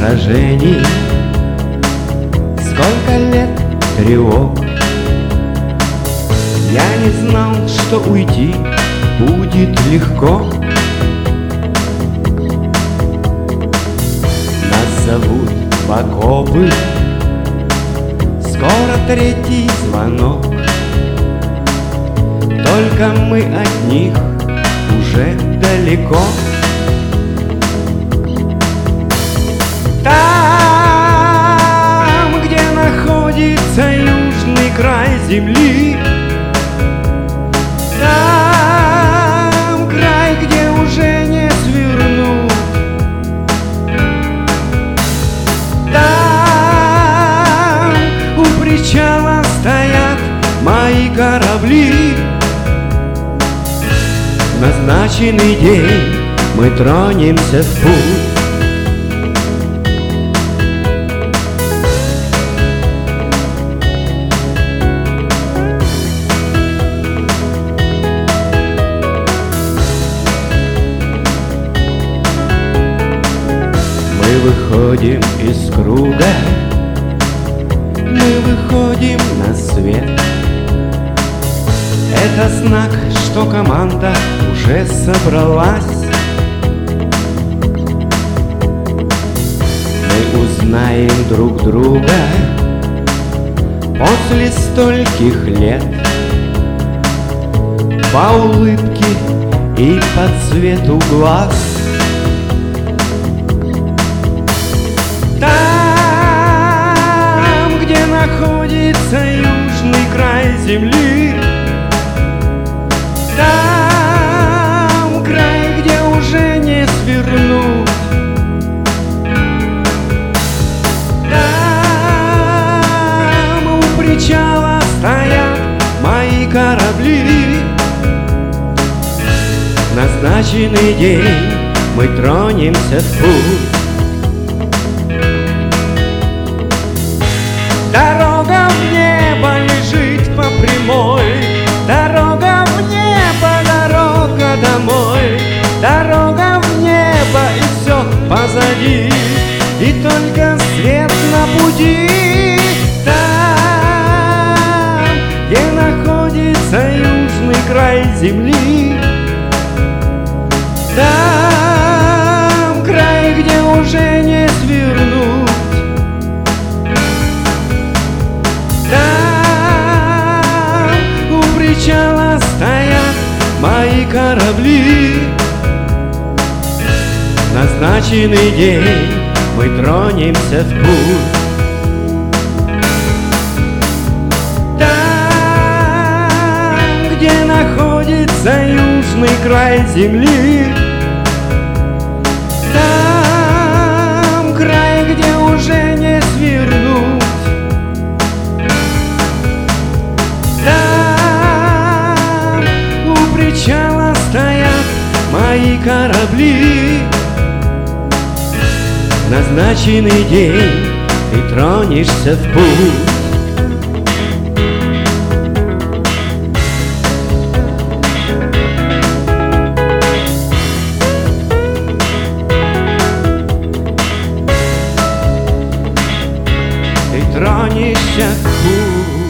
сражений, сколько лет тревог. Я не знал, что уйти будет легко. Нас зовут в окопы, скоро третий звонок. Только мы от них уже далеко. Там, где находится южный край земли, там край, где уже не свернуть, там у причала стоят мои корабли. В назначенный день мы тронемся в путь. Мы выходим из круга, мы выходим на свет. Это знак, что команда уже собралась. Мы узнаем друг друга после стольких лет по улыбке и по цвету глаз. Там, где находится южный край земли, там край, где уже не свернуть, там у причала стоят мои корабли. В назначенный день мы тронемся в путь. Дорога в небо лежит по прямой, дорога в небо, дорога домой, дорога в небо, и все позади, и только свет на пути. Там, где находится южный край земли, там край, где уже не свернуть, там у причала стоят мои корабли. В назначенный день мы тронемся в путь. Там, где находится южный край земли, там край, где уже не свернуть, там у причала стоят мои корабли. В назначенный день ты тронешься в путь. Ты тронешься в путь.